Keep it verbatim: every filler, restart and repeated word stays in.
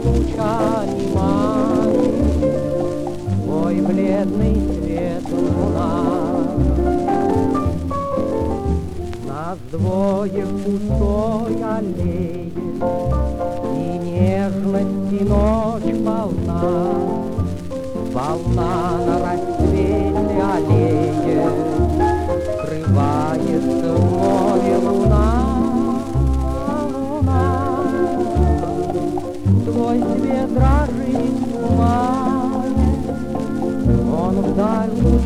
луча не манит твой бледный свет луна. Нас двое в пустой аллее, и нежности ночь полна. Волна на рассвете аллее, скрывается в море луна. Луна, твой свет дрожит в тумане, он вдаль